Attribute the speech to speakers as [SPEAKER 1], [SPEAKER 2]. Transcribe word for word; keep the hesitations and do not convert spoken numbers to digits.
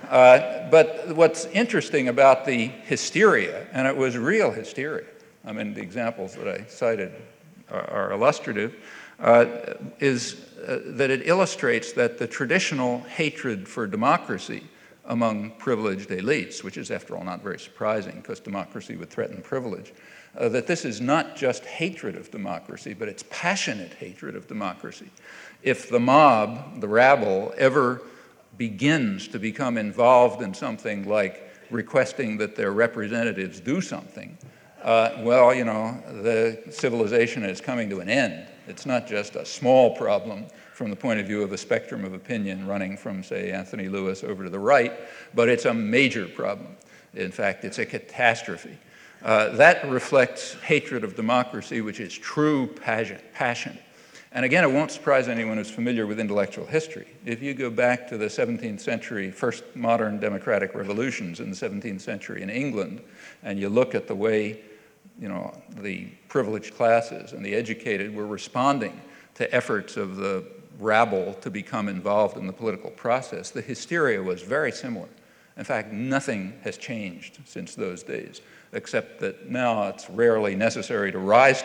[SPEAKER 1] Uh, but what's interesting about the hysteria, and it was real hysteria, I mean, the examples that I cited are, are illustrative, uh, is uh, that it illustrates that the traditional hatred for democracy among privileged elites, which is, after all, not very surprising because democracy would threaten privilege, uh, that this is not just hatred of democracy, but it's passionate hatred of democracy. If the mob, the rabble, ever begins to become involved in something like requesting that their representatives do something, uh, well, you know, the civilization is coming to an end. It's not just a small problem from the point of view of a spectrum of opinion running from, say, Anthony Lewis over to the right, but it's a major problem. In fact, it's a catastrophe. Uh, that reflects hatred of democracy, which is true passion, passion. And again, it won't surprise anyone who's familiar with intellectual history. If you go back to the seventeenth century, first modern democratic revolutions in the seventeenth century in England, and you look at the way, you know, the privileged classes and the educated were responding to efforts of the rabble to become involved in the political process, the hysteria was very similar. In fact, nothing has changed since those days, except that now it's rarely necessary to rise